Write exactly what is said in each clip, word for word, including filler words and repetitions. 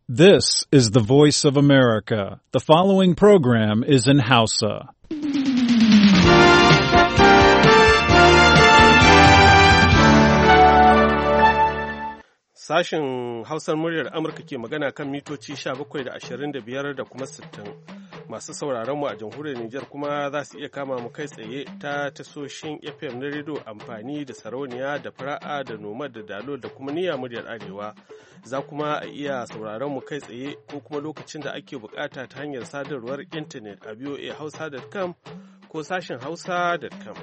This is the voice of America. The following program is in Hausa. Sashen Hausar muryar Amurka ke magana kan mitoci sha bakwai da ashirin da biyar da kuma sittin. Masu sauraron mu a jamhuriyar Nijar kuma za su iya kama mu kai tsaye ta tasoshin F M na rediyo amfani da sarauniya da fara'a da noma da dalo da kuma niyya muryar Arewa. Za kuma a iya sauraron mu kai tsaye ko kuma lokacin da ake bukata ta hanyar sadarwar intanet a v o a hausa dot com ko sashen hausa dot com.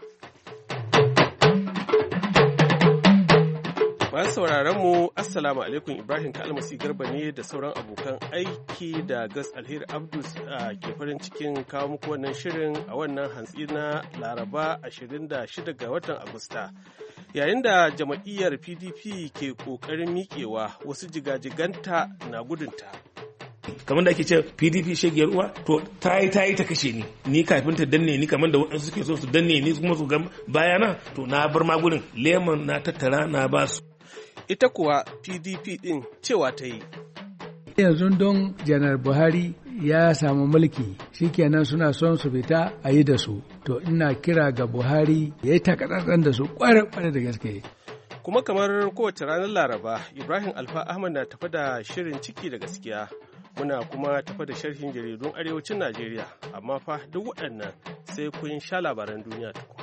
Masu sauraron mu Assalamu alaikum, Ibrahim Kalmasi Garba ne da sauran abokan aiki da Gas Alheri Abdus ke farin cikin kawo muku wannan shirin a wannan hantsi na Laraba ashirin da shida ga watan Agusta. Yayin da jama'iyyar P D P ke ƙoƙarin miƙewa, wasu jigajiganta na gudunta. Kamar da ake ce P D P shegiyar uwa, to ta yi ta yi ta kashe ni ni kafin ta danne ni, kamar da waɗansu suke so su danne ni kuma su ga bayana, to na bar magunin lemon na tattara na ba su. Ita kuwa P D P ɗin cewa ta yi. Yanzu don Janar Buhari ya samu mulki, shikenan suna son su fita a yi da su. To ina kira ga Buhari ya yi takatsantsan da su kwarar-kwarar da gaske. Kuma kamar kowace ranar Laraba, Ibrahim Alfa Ahmad na tafa da shirin ciki da gaskiya. Muna kuma tafa da sharhin jaridun arewacin Najeriya, amma fa duk waɗannan sai kun sha labaran duniya tukun.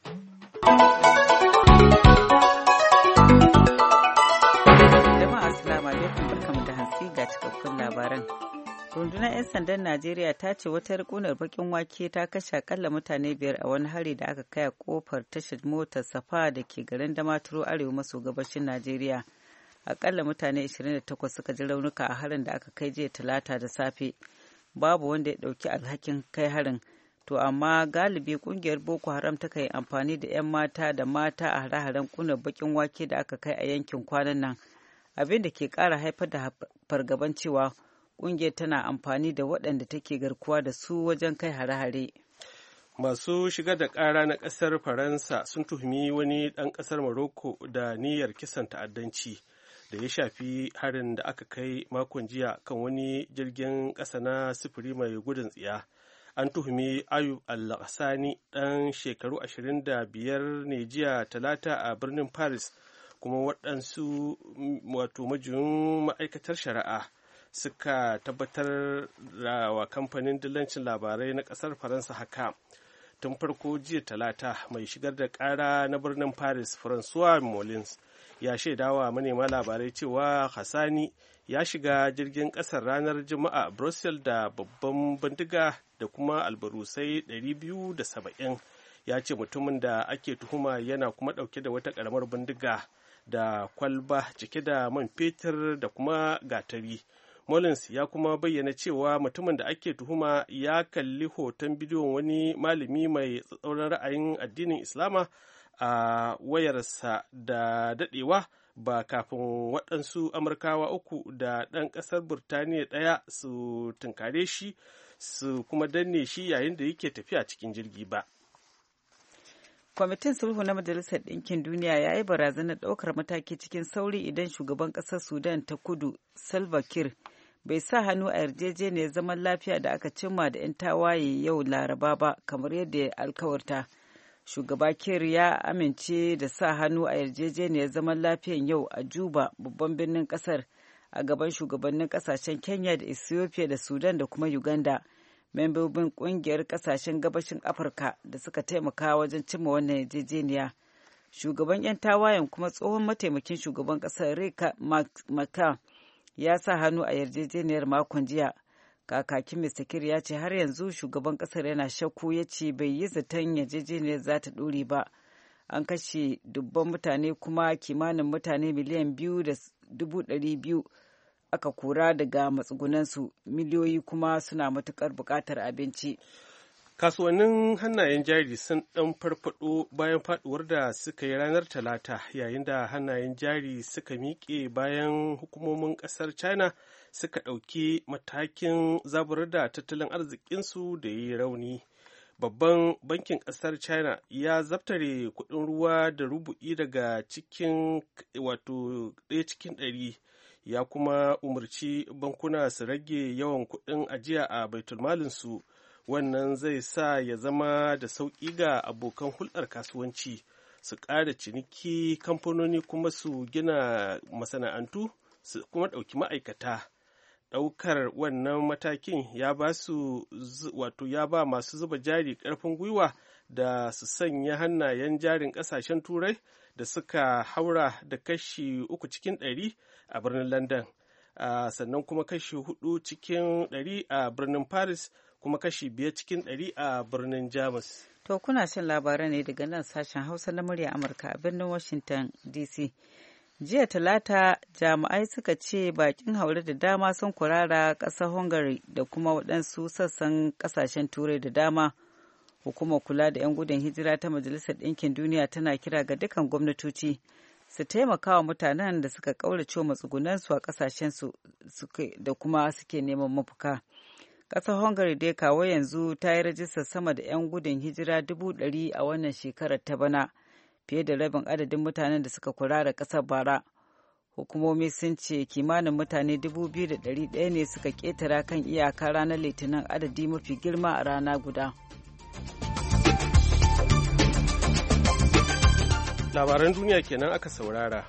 Assalamu alaikum, barkamu da hantsi ga cikakkun labaran. Rundunar 'yan sandan Najeriya ta ce wata rikunar bakin wake ta kashe akalla mutane biyar a wani hari da aka kai a kofar tashar motar safa da ke garin Damaturu arewa maso gabashin Najeriya. Akalla mutane ashirin da takwas suka ji raunuka a harin da aka kai jiya talata da safe. Babu wanda ya dauki alhakin kai harin. To amma galibi kungiyar Boko Haram ta kai amfani da 'yan mata da mata a hare-haren kunar bakin wake da aka kai a yankin kwanan nan. Abin da ke ƙara haifar da fargaban cewa ƙungiyar tana amfani da waɗanda take garkuwa da su wajen kai hare-hare. Masu shigar da ƙara na ƙasar Faransa sun tuhumi wani ɗan ƙasar Morocco da niyyar kisan ta'addanci da ya shafi harin da aka kai makon jiya kan wani jirgin ƙasa na sufuri mai gudun tsiya. An tuhumi Ayub Al-Hassani ɗan shekaru ashirin da biyar ne jiya talata a birnin Paris, kuma waɗansu wato majiyoyin ma'aikatar shari'a suka tabbatar da wa kamfanin dillancin labarai na ƙasar Faransa haka. Tun farko jiya talata mai shigar da ƙara na birnin Paris, François Molins, ya shaidawa manema labarai cewa Hassani ya shiga jirgin ƙasar ranar Juma'a a Brussels da babban bindiga da kuma albarusai ɗari biyu da saba'in. Ya ce mutumin da ake tuhuma yana kuma ɗauke da wata ƙaramar bindiga da kwalba cike da man fetur da kuma gatari. Mullins ya kuma bayyana cewa mutumin da ake tuhuma ya kalli hoton bidiyon wani malami mai tsatsauran ra'ayin addinin Islama a wayarsa da dadewa ba kafin waɗansu Amurkawa uku da ɗan ƙasar Burtaniya ɗaya su tunkare shi su kuma danne shi yayin da yake tafiya cikin jirgi ba. Kwamitin sulhu na Majalisar Ɗinkin Duniya ya yi barazanar ɗaukar mataki cikin sauri idan shugaban ƙasar Sudan ta kudu Salva Kiir bai sa hannu a yarjejeniyar zaman lafiya da aka cimma da 'yan tawaye yau Laraba ba, kamar yadda ya alkawarta. Shugaba Kiir ya amince da sa hannu a yarjejeniyar zaman lafiyan yau a Juba, babban birnin ƙasar, a gaban shugabannin ƙasashen Kenya da Ethiopia da Sudan da kuma Uganda. Membobin kungiyar kasashen gabashin Afirka da suka taimaka wajen cimma wannan yarjejeniya. Shugaban 'yan tawayen kuma tsohon mataimakin shugaban ƙasar Rika Maka ya sa hannu a yarjejeniyar makon jiya. Kakakin mister Kiir ya ce har yanzu shugaban ƙasar yana shakku, ya ce bai yi zaton yarjejeniyar za ta ɗore ba. An kashe dubban mutane kuma kimanin mutane miliyan biyu da dubu ɗari biyu aka kora daga matsugunansu, miliyoyi kuma suna matukar buƙatar abinci. Kasuwannin hannayen jari sun ɗan farfaɗo bayan faɗuwar da suka yi ranar Talata, yayin da hannayen jari suka miƙe bayan hukumomin ƙasar China suka ɗauki matakin zaburar da tattalin arzikinsu da ya yi rauni. Babban bankin ƙasar China ya zaftare kuɗin ruwa da rubu'i daga cikin wato ɗaya cikin ɗari ya kuma umarci bankuna su rage yawan kuɗin ajiya a baitulmalinsu. Wannan zai sa ya zama da sauƙi ga abokan hulɗar kasuwanci su ƙara ciniki, kamfanoni kuma su gina masana'antu su kuma ɗauki ma'aikata. Ɗaukar wannan matakin ya ba su wato ya ba masu zuba jari ƙarfin gwiwa da su sanya hannayen jarin ƙasashen turai da suka haura da kashi uku cikin ɗari a birnin London, uh, sannan kuma kashi hudu cikin ɗari a birnin Paris, kuma kashi biyar cikin ɗari a birnin Jamus. To kuna shan labarai ne daga nan sashen Hausa na murya Amurka a birnin Washington D C. Jiya Talata jami'ai suka ce bakin haure da dama sun kurara ƙasar Hungary da kuma waɗansu sassan ƙasashen Turai da dama. Hukumar kula da 'yan gudun hijira ta Majalisar Ɗinkin Duniya tana kira ga dukkan gwamnatoci su taimaka wa mutanen da suka ƙaurace matsugunansu a ƙasashensu da kuma suke neman mafaka. Ƙasar Hungary dai kawo yanzu ta yi rajistar sama da 'yan gudun hijira dubu ɗari a wannan shekarar ta bana, fiye da rabin adadin mutanen da suka kurara ƙasar bara. Hukumomi sun ce kimanin mutane dubu biyu da ɗari ɗaya ne suka ƙetara kan iyaka ranar Litinin, adadi mafi girma a rana guda. Labaran duniya kenan aka saurara.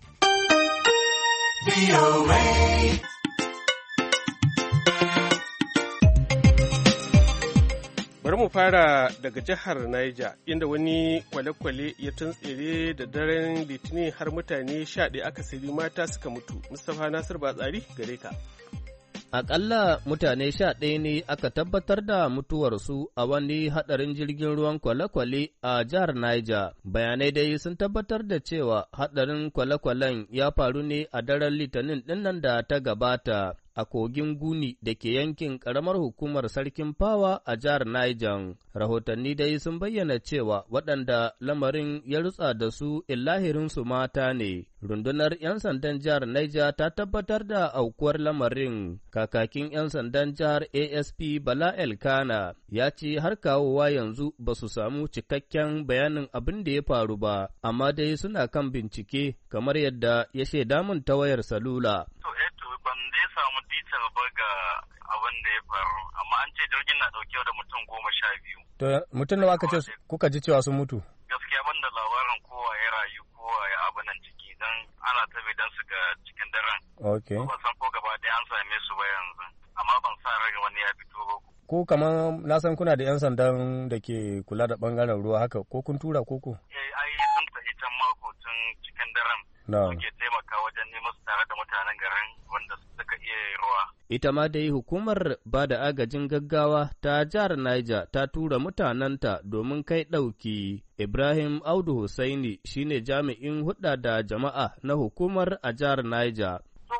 Bari mu fara daga jihar Niger, inda wani kwale-kwale ya tuntsere da daren Litinin har mutane sha ɗaya akasari mata suka mutu. Mustapha Nasir Batsari gare ka. Aƙalla mutane sha ɗaya ne aka tabbatar da mutuwarsu a wani haɗarin jirgin ruwan kwale-kwale a jihar Niger. Bayanai dai sun tabbatar da cewa haɗarin kwale-kwalen ya faru ne a daren Litinin ɗinnan da ta gabata a kogin Guni da ke yankin ƙaramar hukumar Sarkin Fawa a jihar Niger. Rahotanni dai sun bayyana cewa waɗanda lamarin ya rutsa da su illahirinsu mata ne. Rundunar 'yan sandan jihar Niger ta tabbatar da aukuwar lamarin. Kakakin 'yan sandan jihar A S P Bala Elkana ya ce har kawowa yanzu ba su samu cikakken bayanin abin da ya faru ba, amma dai suna kan bincike kamar yadda ya shaida min ta wayar salula. Ban dai samu detail ba ga abin da ya faru, amma an ce jirgin na dauke da mutum goma sha biyu. To mutum nawa aka ce kuka ji cewa sun mutu? Gaskiya ban da labarin kowa ya rayu kowa ya abu nan ciki dan ana tabe dan su ga cikin daren. Okay. Ban san ko gaba ɗaya an same su ba yanzu, amma ban sa rage wani ya fito ba. Ko kamar na san kuna da 'yan sandan da ke kula da bangaren ruwa haka, ko kun tura koko? Eh, ai sun tafi can mako tun cikin daren. Suke taimaka wajen neman su tare da mutanen garin wanda suka iya ruwa. Ita ma dai hukumar ba da agajin gaggawa ta jihar Niger ta tura mutanenta domin kai ɗauki. Ibrahim Audu Hussaini shine jami'in hudda da jama'a na hukumar a jihar Niger.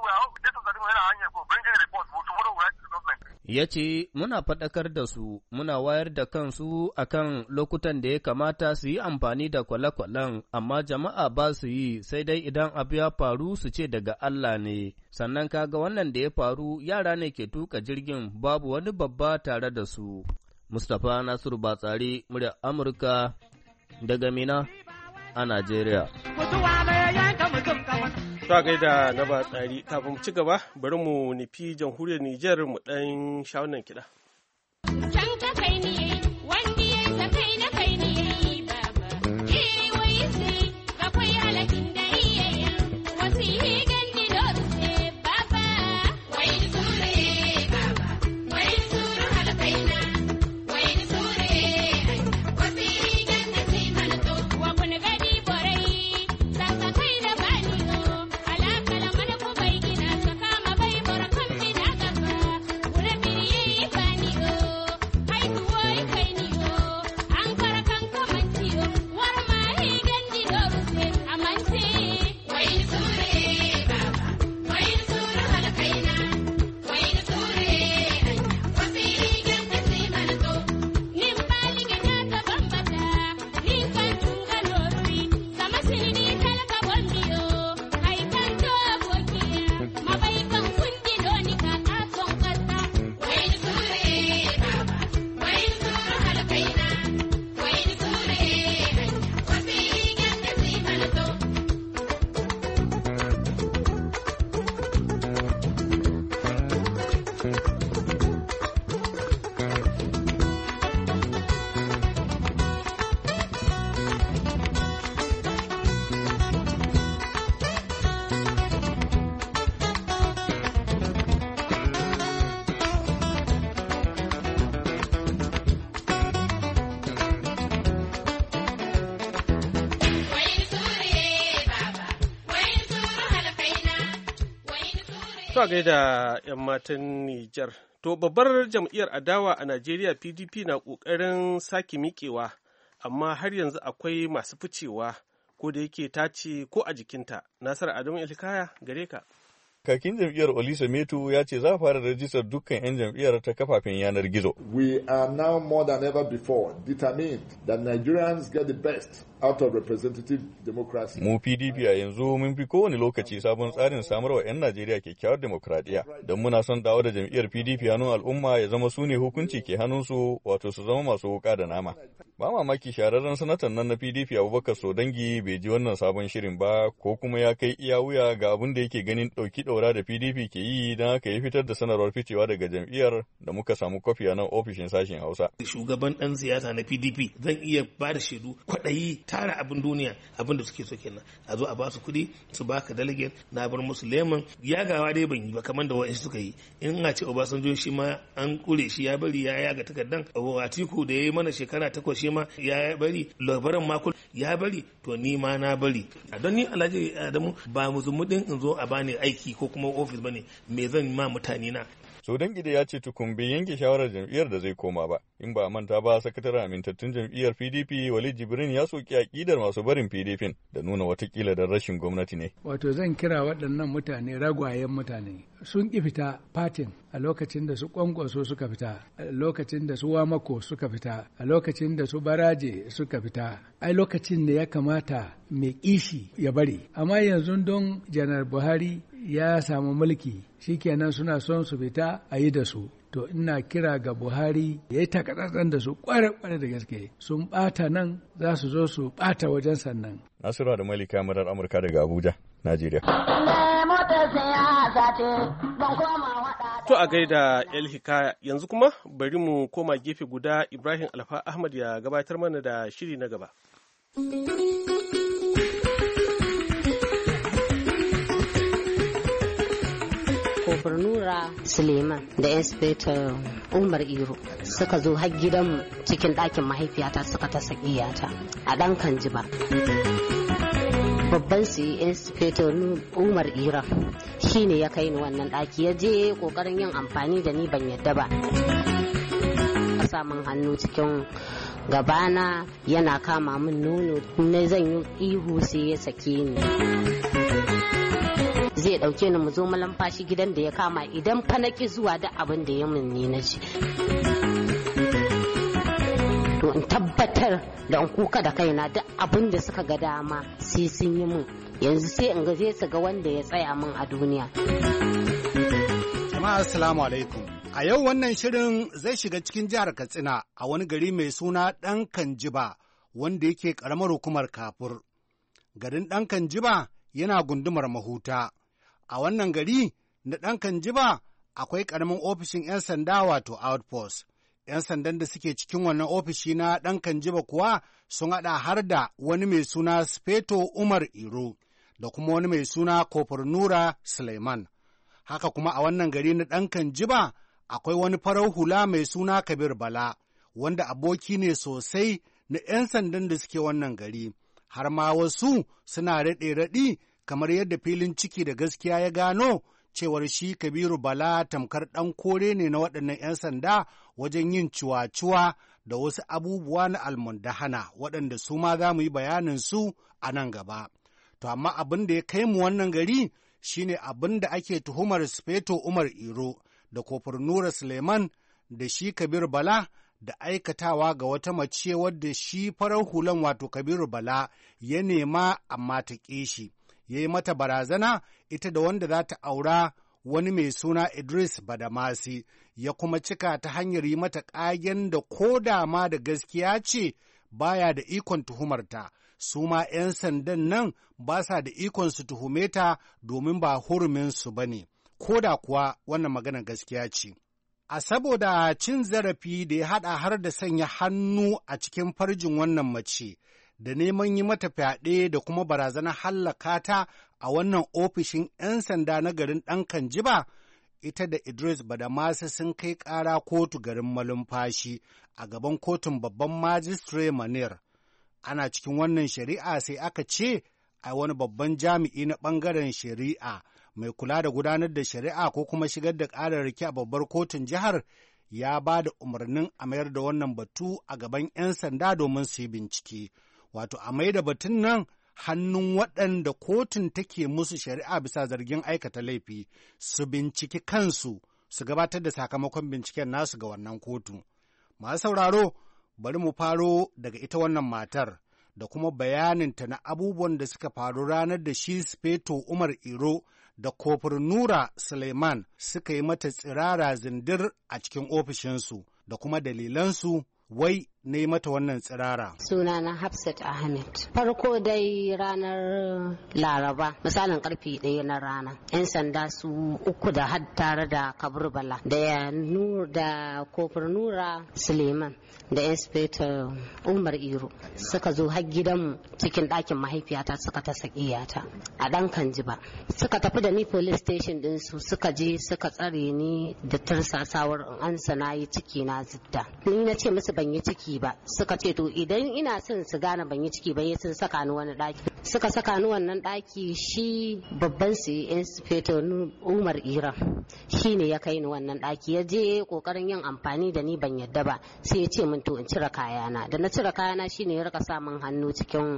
Ya ce, muna faɗakar da su, muna wayar da kansu akan lokutan da ya kamata su yi amfani da kwale-kwalen, amma jama'a ba su yi, sai dai idan abu ya faru su ce daga Allah ne. Sannan kaga wannan da ya faru, yara ne ke tuka jirgin, babu wani babba tare da su. Mustapha Nasiru Batsari, murya Amurka, daga Mina a Najeriya. Ta gaida na ba tsari, kafin mu ci gaba bari mu nufi jamhuriyar Nijar mu ɗan sha wannan kiɗa. Can ka kai ni wanda ya sa kai na kai ni yayi baba. Eh wai sai ga kwai halakin da iyaye wasu yi gandi lorse baba. Wai ni sure baba. Wai ni sure halakaina. Wai ni sure wasu yi gandi sai mana to wa kun gadi borai. Saka kai da bani no. Alakala mana ko bai gina saka ma bai bora kan mi da gaba. Gure biri yi bani. To a gaida 'yan matan Nijar. To babbar jam'iyyar adawa a Najeriya P D P na ƙoƙarin sake miƙewa, amma har yanzu akwai masu ficewa ko da yake ta ce ko a jikinta. Nasar Adamu Ilkaya gare ka. Kakin jam'iyyar Olisa Metu ya ce za a fara rajistar dukkan 'yan jam'iyyar ta kafafen yanar gizo. We are now more than ever before determined that Nigerians get the best out of representative democracy. Mu P D P a yanzu mun fi kowane lokaci sabon tsarin samarwa 'yan Najeriya kyakkyawar demokradiyya. Don muna son dawo da jam'iyyar P D P hannun al'umma ya zama su ne hukunci ke hannunsu, wato su zama masu wuka da nama. Ba mamaki shahararren sanatan nan na P D P Abubakar Sodangi bai ji wannan sabon shirin ba, ko kuma ya kai iya wuya ga abin da yake ganin ɗauki ɗaura da P D P ke yi don haka ya fitar da sanarwar ficewa daga jam'iyyar da muka samu kwafi a nan ofishin sashen Hausa. Shugaban ɗan siyasa na P D P zan iya ba da shaidu kwaɗayi tara abin duniya abin da suke so kenan a zo a ba su kuɗi su baka delegate na bar musu leman yagawa dai ban yi ba kamar da wa'ansu suka yi in a ce Obasanjo shi ma an kure shi ya bari ya yaga takardan Atiku da ya yi mana shekara takwas shi ma ya bari labaran makul ya bari to ni ma na bari don ni Alhaji Adamu ba muzumudin in zo a bani aiki ko kuma ofis bane me zan ma mutane na. Sodangi ya ce tukun bai yanke shawarar jam'iyyar da zai koma ba. In ba manta ba, sakataren amintattun jam'iyyar P D P Walid Jibrin ya soki aƙidar masu barin P D P da nuna watakila da rashin gwamnati ne. Wato zan kira waɗannan mutane ragwayen mutane. Sun ƙi fita fatin a lokacin da su Kwankwaso suka fita, a lokacin da su Wamako suka fita, a lokacin da su Baraje suka fita. Ai lokacin da ya kamata mai kishi ya bari. Amma yanzu don Janar Buhari ya samu mulki, shikenan suna son su fita a yi da su. To ina kira ga Buhari ya yi takatsantsan da su kware-kware da gaske. Sun ɓata nan za su zo su ɓata wajen sannan. Nasiru da Malika murar Amurka daga Abuja, Najeriya. To a gaida El Hikaya, yanzu kuma bari mu koma gefe guda. Ibrahim Alfa Ahmad ya gabatar mana da shiri na gaba. Kofar Nura Suleiman da Inspector Umar Iro suka zo har gidanmu cikin ɗakin mahaifiyata suka ta sakiyata a ɗan Kanjiba. Babban su Inspector Umar Iro shi ne ya kai ni wannan ɗaki, ya je ƙoƙarin yin amfani da ni ban yadda ba. A samun hannu cikin gabana yana kama min nono na zan yi ihu sai ya sake ni. Zai dauke ni mu zo malamfashi gidan da ya kama idan fa na ki zuwa da abin da ya min ne na ci. To in tabbatar da in kuka da kaina duk abin da suka ga dama sai sun yi min. Yanzu sai in ga zai su ga wanda ya tsaya min a duniya. Jama'a assalamu alaikum. A yau wannan shirin zai shiga cikin jihar Katsina a wani gari mai suna Ɗan Kanjiba wanda yake ƙaramar hukumar Kafur. Garin Ɗan Kanjiba yana gundumar Mahuta. A wannan gari na Ɗan Kanjiba akwai ƙaramin ofishin 'yan sanda wato outpost. 'Yan sandan da suke cikin wannan ofishi na Ɗan Kanjiba kuwa sun haɗa har da wani mai suna Speto Umar Iro da kuma wani mai suna Kofar Nura Suleiman. Haka kuma a wannan gari na Ɗan Kanjiba akwai wani farar hula mai suna Kabir Bala, wanda aboki ne sosai na 'yan sandan da suke wannan gari. Har ma wasu suna raɗe-raɗi kamar yadda filin ciki da gaskiya ya gano cewar shi Kabiru Bala tamkar ɗan kore ne na waɗannan 'yan sanda wajen yin ciwa-ciwa da wasu abubuwa na almundahana waɗanda su ma za mu yi bayanin su a nan gaba. To amma abin da ya kai mu wannan gari shine abin da ake tuhumar Speto Umar Iro da Kofar Nura Suleiman da shi Kabir Bala da aikatawa ga wata mace wadda shi farar hulan wato Kabiru Bala ya nema amma ta ƙi shi, ya yi mata barazana ita da wanda za ta aura wani mai suna Idris Badamasi, ya kuma cika ta hanyar yi mata ƙagen da ko da ma da gaskiya ce baya da ikon tuhumarta. Su ma 'yan sandan nan ba sa da ikon su tuhume ta domin ba huruminsu ba ne, ko da kuwa wannan maganar gaskiya ce. A saboda cin zarafi da ya haɗa har da sanya hannu a cikin farjin wannan mace, da neman yi mata fyaɗe da kuma barazanar hallaka ta a wannan ofishin 'yan sanda na garin Ɗan Kanjiba, ita da Idris Badamasi sun kai ƙara kotu garin Malumfashi a gaban kotun babban majistare Manir. Ana cikin wannan shari'a sai aka ce a wani babban jami'i na ɓangaren shari'a mai kula da gudanar da shari'a ko kuma shigar da ƙararraki a babbar kotun jihar ya ba da umarnin a mayar da wannan batu a gaban 'yan sanda domin su yi bincike. Wato a mai da batun nan hannun waɗanda kotun take musu shari'a bisa zargin aikata laifi su binciki kansu su gabatar da sakamakon binciken nasu ga wannan kotu. Masu sauraro, bari mu faro daga ita wannan matar da kuma bayaninta na abubuwan da suka faru ranar da shi Sufeto Umar Iro da Kofur Nura Suleiman suka yi mata tsirara zindir a cikin ofishinsu da kuma dalilansu wai na yi mata wannan tsirara. Sunana Hafsat Ahmed. Farko dai ranar Laraba, misalin karfe ɗaya na rana. 'Yan sanda su uku da har tare da Kabir Bala da Nur da Kofur Nura Suleiman da Inspector Umar Iro suka zo har gidanmu cikin ɗakin mahaifiyata suka ta sakiyata a ɗan Kanjiba. Suka tafi da ni police station din su suka je suka tsare ni da tarsasawar an sana yi ciki na zidda. Ni na ce musu ban yi ciki ba, suka ce to idan ina son su gane ban yi ciki ba sun saka ni wani daki. Suka saka ni wannan daki, shi babban su Inspector Umar Ira shi ne ya kai ni wannan daki, ya je kokarin yin amfani da ni ban yadda ba, sai ya ce min to in cire kayana. Da na cire kayana shi ne ya rika sa min hannu cikin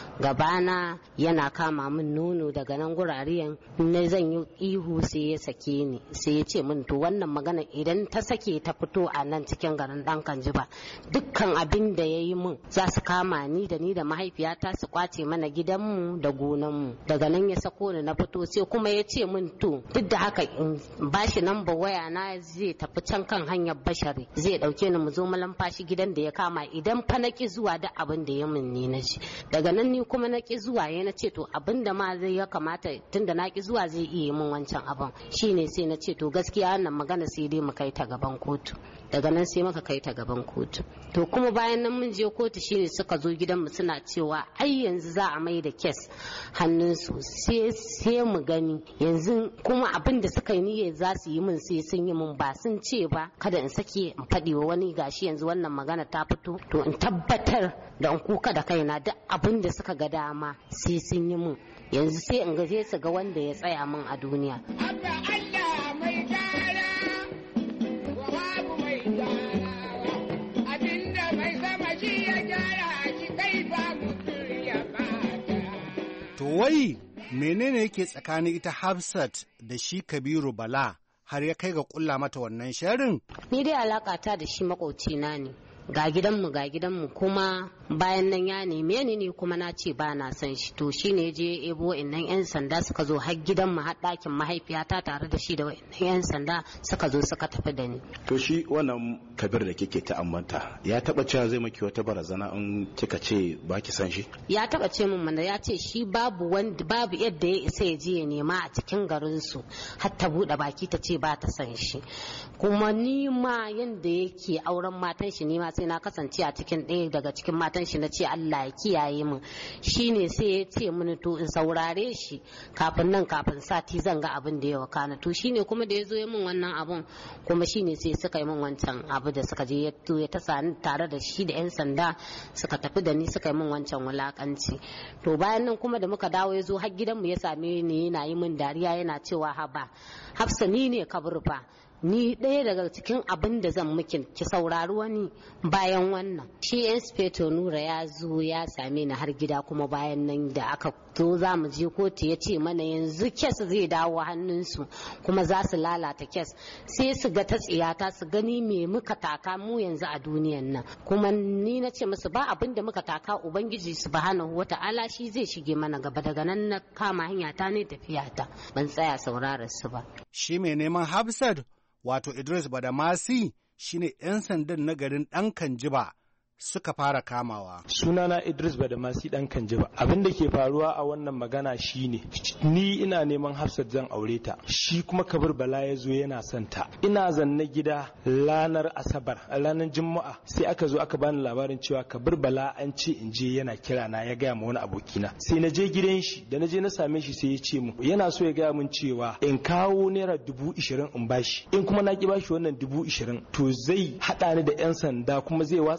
gabana yana kama min nono daga nan gurariyan na zan yi ihu sai ya sake ni, sai ya ce min to wannan magana idan ta sake ta fito a nan cikin garin dan Kanjiba dukkan abin da ya yi min za su kama ni da ni da mahaifiyata su kwace mana gidanmu da gonanmu. Daga nan ya sako ni na fito, sai kuma ya ce min to duk da haka in bashi namba waya na zai tafi can kan hanyar Bashari zai dauke ni mu zo malamfashi gidan da ya kama idan fa na ki zuwa da abin da ya min ne na ji. Daga nan ni kuma na ki zuwa, ya na ce to abin da ma zai ya kamata tunda na ki zuwa zai iya min wancan abin, shine sai na ce to gaskiya wannan magana sai dai mu kai ta gaban kotu. Daga nan sai muka kai ta gaban kotu. To kuma bayan nan mun je kotu shine suka zo gidanmu suna cewa ai yanzu za a mai da kes hannunsu sai sai mu gani yanzu kuma abin da suka yi niyya za su yi min sai sun yi min, ba sun ce ba kada in sake in faɗi wa wani gashi yanzu wannan magana ta fito to in tabbatar da in kuka da kaina duk abin da suka ga dama sai sun yi min. Yanzu sai in gaje su ga wanda ya tsaya min a duniya. To wai menene yake tsakanin ita Hafsat da shi Kabiru Bala har ya kai ga kulla mata wannan sharin? Ni dai alakata da shi makaucina ne. Ga gidanmu ga gidanmu kuma bayan nan ya neme ni ne kuma na ce ba na son shi, to shi ne je ebo innan 'yan sanda suka zo har gidanmu har ɗakin mahaifiyata tare da shi da wa'innan 'yan sanda suka zo suka tafi da ni. To shi wannan Kabir da kike ta ambata ya taba cewa zai maki wata barazana in kika ce ba ki son shi? Ya taba ce min mana, ya ce shi babu wanda babu yadda ya isa ya je ya nema a cikin garin su har ta bude baki ta ce ba ta son shi. Kuma ni ma yanda yake auren matan shi, ni ma sai na kasance a cikin ɗaya daga cikin matan shi, na ce Allah ya kiyaye min. Shine sai ya ce mini to in saurare shi kafin nan kafin sati zan ga abin da ya wakana. To shine kuma da ya zo ya min wannan abun kuma shine sai suka yi min wancan abu da suka je ya tasa ni tare da shi da 'yan sanda suka tafi da ni suka yi min wancan wulakanci. To bayan nan kuma da muka dawo ya zo har gidanmu ya same ni yana yi min dariya yana cewa haba Hafsa ni ne Kabir fa, ni ɗaya daga cikin abin da zan miki ki saurari wani bayan wannan. Shi Inspector Nura ya zo ya same ni har gida kuma bayan nan da aka zo za mu je kotu ya ce mana yanzu kes zai dawo hannunsu kuma za su lalata kes sai su ga ta tsiyata su gani me muka taka mu yanzu a duniyan nan. Kuma ni na ce musu ba abin da muka taka Ubangiji subhanahu wata'ala shi zai shige mana gaba. Daga nan na kama hanya ta ne tafiya ta, ban tsaya saurarar su ba. Shi mai neman Hafsat wato Idris Badamasi shine 'yan sandan na garin ɗan Kanjiba suka fara kamawa. Sunana Idris Badamasi dan Kanjiba. Abin da ke faruwa a wannan magana shine ni ina neman Hafsat zan aure ta, shi kuma Kabir Bala ya zo yana son ta. Ina zanne gida ranar Asabar, ranar Juma'a sai aka zo aka bani labarin cewa Kabir Bala an ce in je yana kira na ya gaya ma wani abokina. Sai na je gidan shi, da na je na same shi sai ya ce mu yana so ya gaya min cewa in kawo naira dubu ishirin in bashi, in kuma na ki bashi wannan dubu ishirin to zai haɗa ni da 'yan sanda kuma zai watsa a gari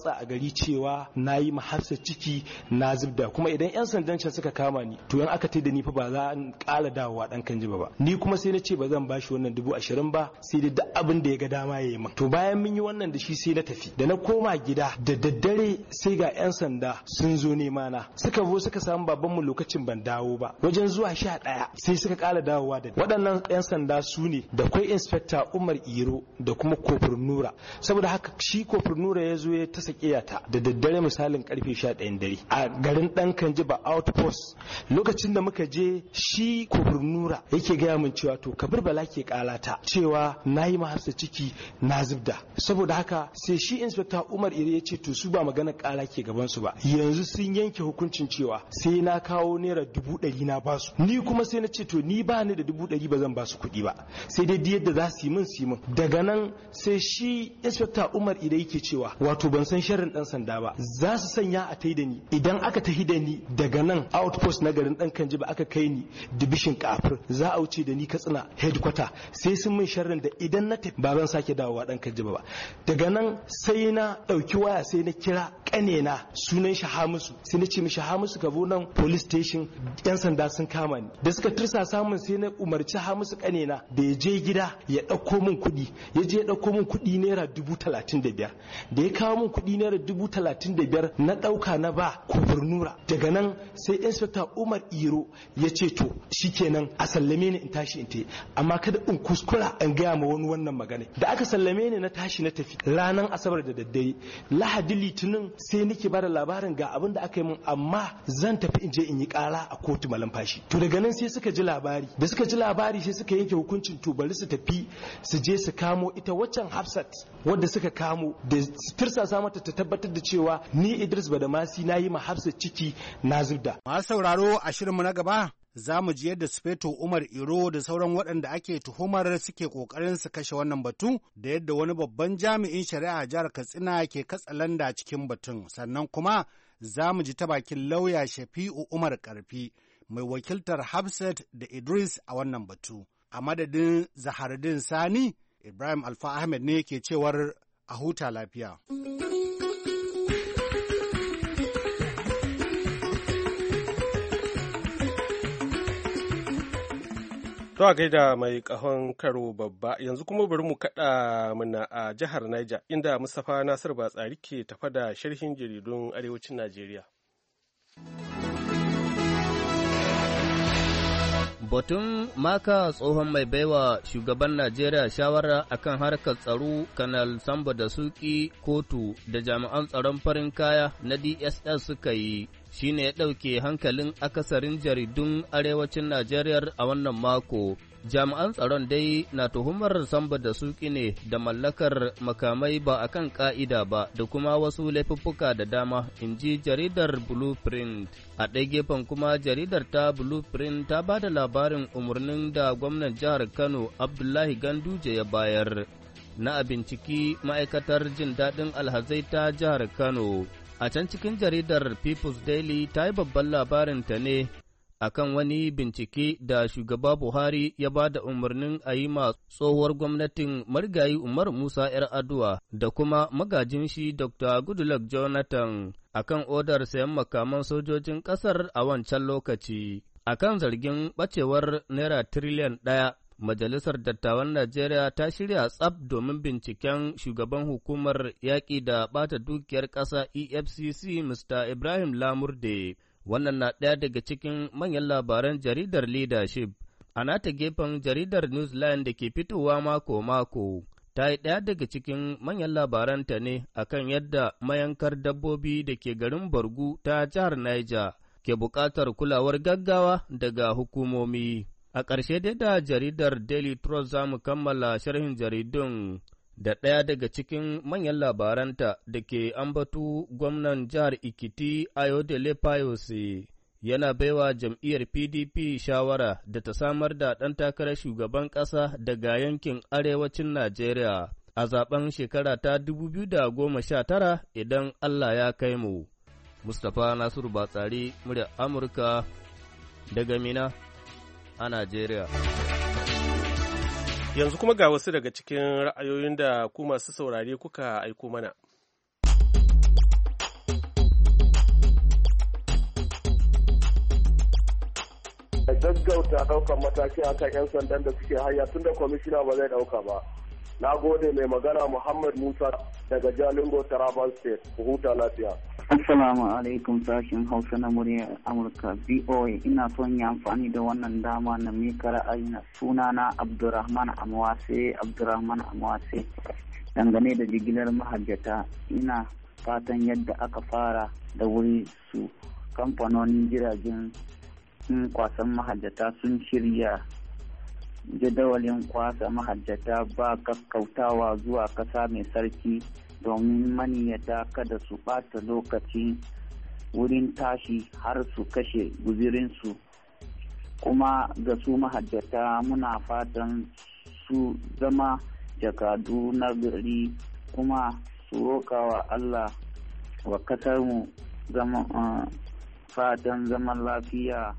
faɗi cewa na yi mahafsa ciki na zubda, kuma idan 'yan sandan can suka kama ni to yan aka tai da ni fa ba za a ƙara dawowa ɗan kan jiba ba. Ni kuma sai na ce ba zan bashi wannan dubu ashirin ba, sai dai duk abin da ya ga dama ya yi min. To bayan mun yi wannan da shi sai na tafi. Da na koma gida da daddare sai ga 'yan sanda sun zo nema na. Suka zo suka samu babanmu lokacin ban dawo ba. Wajen zuwa sha ɗaya sai suka ƙara dawowa da ni. Waɗannan 'yan sanda su ne da kwai inspector Umar Iro da kuma Kofur Nura. Saboda haka shi Kofur Nura ya zo ya ta sakiyata da daddare misalin karfe sha ɗayan dare a garin ɗan Kanjiba outpost. Lokacin da muka je shi Kofur Nura yake gaya min cewa to Kabir Bala ke kalata cewa na yi mahafsa ciki na zubda. Saboda haka sai shi inspector Umar Iro ya ce to su ba magana kala ke gaban su ba, yanzu sun yanke hukuncin cewa sai na kawo naira dubu ɗari na basu. Ni kuma sai na ce to ni ba ni da dubu ɗari ba zan basu kuɗi ba, sai dai yadda za su yi min su yi min. Daga nan sai shi inspector Umar Iro yake cewa wato ban san sharrin dan sanda ba, za su sanya a tai da ni. Idan aka tahi da ni daga nan outpost na garin dan Kanjiba aka kai ni division Kafir, za a wuce da ni Katsina headquarter, sai sun min sharrin da idan na tafi ba zan sake dawowa dan Kanjiba ba. Daga nan sai na dauki waya sai na kira kanena sunan shi Hamisu, sai na ce mishi Hamisu ka zo nan police station, yan sanda sun kama ni. Da suka tursa samun sai na umarci Hamisu kanena da ya je gida ya dauko min kuɗi. Ya je ya dauko min kuɗi naira dubu talatin da biyar. Da ya kawo min kuɗi naira dubu talatin da biyar na ɗauka na ba Kofur Nura. Daga nan sai inspector Umar Iro ya ce to shikenan a sallame ni in tashi in tafi, amma kada in kuskura in gaya ma wani wannan magana. Da aka sallame ni na tashi na tafi ranar Asabar da daddare. Lahadi Litinin sai nake bada labarin ga abin da aka yi min, amma zan tafi in je in yi ƙara a kotu Malamfashi. To daga nan sai suka ji labari, da suka ji labari sai suka yanke hukuncin to bari su tafi su je su kamo ita waccan Hafsat wadda suka kamo, da tirsasa mata ta tabbatar da cewa ni Idris Badamasi na yi ma Hafsat ciki na zubda. Masu sauraro a shirinmu na gaba za mu ji yadda Sufeto Umar Iro da sauran waɗanda ake tuhumar suke ƙoƙarin su kashe wannan batu, da yadda wani babban jami'in shari'a jihar Katsina ke katsalanda cikin batun. Sannan kuma za mu ji ta bakin lauya Shafi'u Umar Karfi mai wakiltar Hafsat da Idris a wannan batu. A madadin Zaharuddin Sani, Ibrahim Alfa Ahmed ne ke cewar a huta lafiya. To a gaida mai kahon karo babba, yanzu kuma bari mu kaɗa muna a jihar Niger, inda Mustapha Nasir Batsari ke tafa da sharhin jaridun arewacin Najeriya. Batun maka tsohon mai baiwa shugaban Najeriya shawara akan harkar tsaro Kanal Sambo da Suki kotu da jami'an tsaron farin kaya na D S S suka yi shine ya ɗauke hankalin akasarin jaridun arewacin Najeriya a wannan mako. Jami'an tsaron dai na tuhumar Sambo da Suki ne da mallakar makamai ba a kan ƙa'ida ba da kuma wasu laifuffuka da dama, in ji jaridar Blueprint. A ɗaya gefen kuma jaridar ta Blueprint ta ba da labarin umarnin da gwamnan jihar Kano Abdullahi Ganduje ya bayar na a binciki ma'aikatar jin daɗin alhazai ta jihar Kano. A can cikin jaridar People's Daily ta yi babban labarinta ne akan wani bincike da shugaba Buhari ya ba da umarnin a yi ma tsohuwar gwamnatin marigayi Umar Musa ‘Yar'adua da kuma magajin shi Doctor Goodluck Jonathan akan odar sayan makaman sojojin ƙasar a wancan lokaci. Akan zargin ɓacewar Naira tiriliyan ɗaya, Majalisar Dattawan Najeriya ta shirya tsaf domin binciken shugaban hukumar yaƙi da ɓata dukiyar ƙasa E F C C Mister Ibrahim Lamurde. Wannan na ɗaya daga cikin manyan labaran jaridar Leadership. A nata gefen jaridar Newsline da ke fitowa mako-mako, ta yi ɗaya daga cikin manyan labaranta ne akan yadda mayankar dabbobi da ke garin Bargu ta jihar Niger ke buƙatar kulawar gaggawa daga hukumomi. A ƙarshe dai da jaridar Daily Trust za mu kammala sharhin jaridun da ɗaya daga cikin manyan labaranta da ke ambatu gwamnan jihar Ikiti Ayodele Fayose yana baiwa jam'iyyar P D P shawara da ta samar da ɗan takarar shugaban ƙasa daga yankin arewacin Najeriya a zaben shekara ta dubu biyu da goma sha tara idan Allah ya kai mu. Mustapha Nasiru Batsari, murya Amurka daga Mina a Najeriya. Yanzu kuma ga wasu daga cikin ra'ayoyin da ku masu saurare kuka aiko mana. gaggauta ɗaukar mataki akan 'yan sandan da suke hanya tun da kwamishina ba zai ɗauka ba. Na gode mai magana Muhammad Musa daga Jalingo Taraban State. Ku huta lafiya. Assalamu alaikum sashen Hausa na muryar Amurka V O A. Ina son yi amfani da wannan dama na mika ra'ayina. Sunana Abdurrahman Amwase Abdurrahman Amwase. Dangane da jigilar mahajjata, ina fatan yadda aka fara da wuri su kamfanonin jiragen kwasan mahajjata sun shirya jadawalin kwasa mahajjata ba kakkautawa zuwa kasa mai sarki domin maniyata kada su ɓata lokaci wurin tashi har su kashe guzirinsu. Kuma ga su mahajjata muna fatan su zama jakadu na gari kuma su roƙawa Allah wa kasarmu zama uh, fatan zaman lafiya.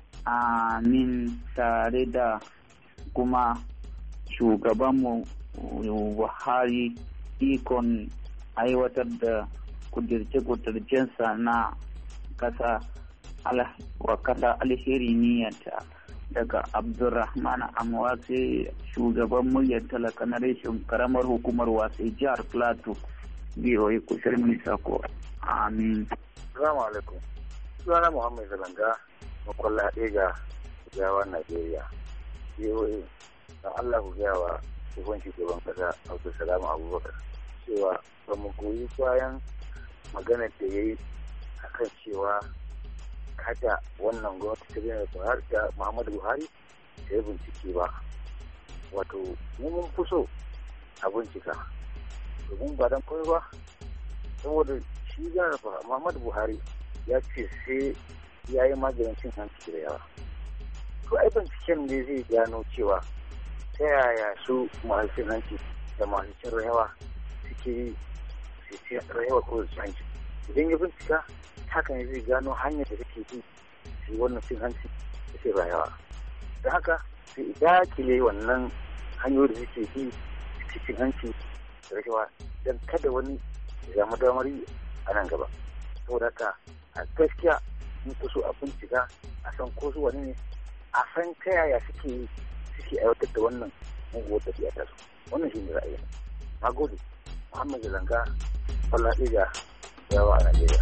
Amin. Tare da kuma shugabanmu Buhari ikon aiwatar da kudirce-kudircensa na kasa wa kasa alheri niyyata. Daga Abdurrahman Amwase, shugaban muryar talaka na reshen karamar hukumar wasai jihar Plateau. biyoyi kusur sako. Amin. Assalamu alaikum. Sunana Muhammad Zalanga, makwalla haɗe ga jawa Najeriya. biyoyi don Allah ku gaya wa tsohon shugaban kasa Abdulsalam Abubakar cewa ba mu goyi bayan maganar da ya yi a kan cewa kada wannan gwamnati ta gina Buhari da Muhammadu Buhari ta yi bincike ba. Wato mun fi so a bincika domin ba dan kawai ba, saboda shi gana Muhammadu Buhari ya ce sai ya yi maganin cin hanci da yawa. To ai binciken ne zai gano cewa ta yaya su masu cin hanci da masu cin rayawa suke yi su ci rayawa ko su hanci. Idan ya bincika hakan zai gano hanyar da suke bi su yi wannan cin hanci da cin rayawa. Da haka sai dakile wannan hanyoyi da suke bi su cin hanci da rayawa don kada wani ya zama damari a nan gaba. Saboda haka a gaskiya mun fi so a bincika a san ko su wani ne, a san ta yaya suke yi suke aiwatar da wannan muguwar tafiya ta su. Wannan shi ne ra'ayi. Na gode. Muhammad Zalanga, Kwalla Ɗiga, yawa a Najeriya.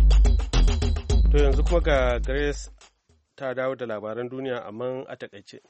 To yanzu kuma ga Grace ta dawo da labaran duniya amma a takaice.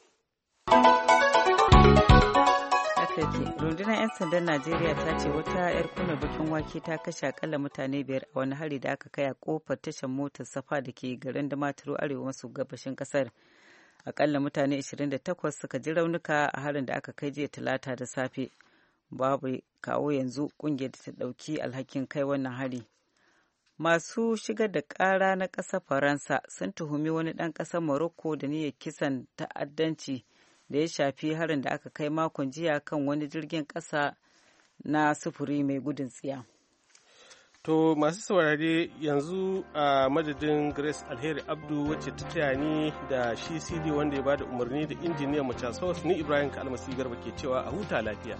Rundunar 'yan sandan Najeriya ta ce wata 'yar kuna bakin wake ta kashe akalla mutane biyar a wani hari da aka kai a kofar tashar motar safa da ke garin Damaturu arewa maso gabashin kasar. Akalla mutane ashirin da takwas suka ji raunuka a harin da aka kai jiya talata da safe. Babu kawo yanzu kungiyar da ta dauki alhakin kai wannan hari. Masu shigar da kara na ƙasar Faransa sun tuhumi wani ɗan ƙasar Morocco da niyyar kisan ta'addanci da ya shafi harin da aka kai makon jiya kan wani jirgin ƙasa na sufuri mai gudun tsiya. To masu saurare yanzu a madadin Grace Alheri Abdu wacce ta taya ni da shi C D wanda ya bada umarni da injiniyan mu Charles ni Ibrahim Kalmasi Garba ke cewa a huta lafiya.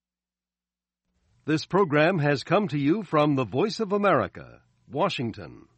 This program has come to you from the Voice of America, Washington.